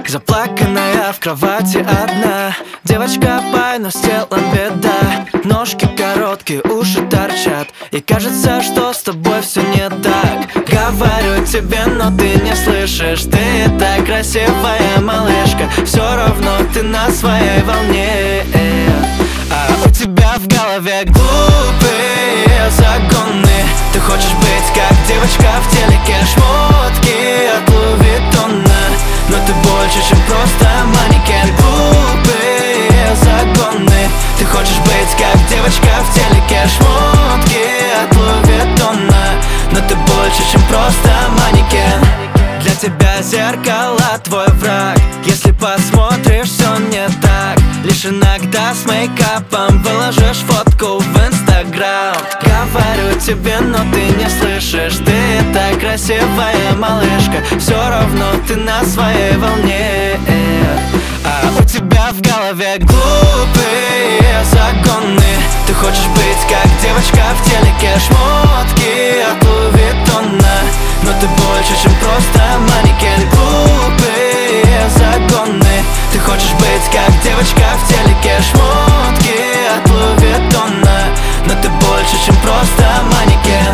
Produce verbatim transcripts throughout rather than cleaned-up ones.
Заплаканная в кровати одна. Девочка пай, но с телом беда. Ножки короткие, уши торчат. И кажется, что с тобой все не так. Говорю тебе, но ты не слышишь. Ты так красивая малышка, все равно ты на своей волне. А у тебя в голове глупые загоны. Ты хочешь быть как девочка в телеке. Шмотки от Луи Виттона, но ты больше, чем просто манекен. Глупые загоны. Ты хочешь быть как девочка в телеке. Шмотки от Луи Виттона, но ты больше, чем просто манекен. Для тебя зеркало твой враг. Если посмотришь, все не так. Лишь иногда с мейкапом выложишь фотку в Инстаграм. Говорю тебе, но ты не слышишь. Ты так красивая малышка, все равно ты на своей волне. А у тебя в голове глупые загоны. Ты хочешь быть как девочка в телеке. Шмотки от Луи Виттона, но ты больше, чем просто манекен. Глупые загоны. Ты хочешь быть как девочка в телеке. Шмотки от Луи Виттона, но ты больше, чем просто манекен.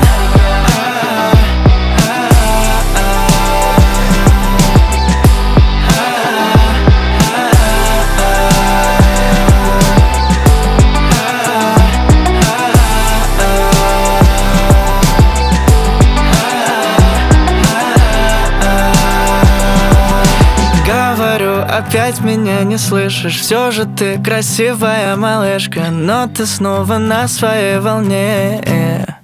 Опять меня не слышишь. Все же ты красивая малышка, но ты снова на своей волне.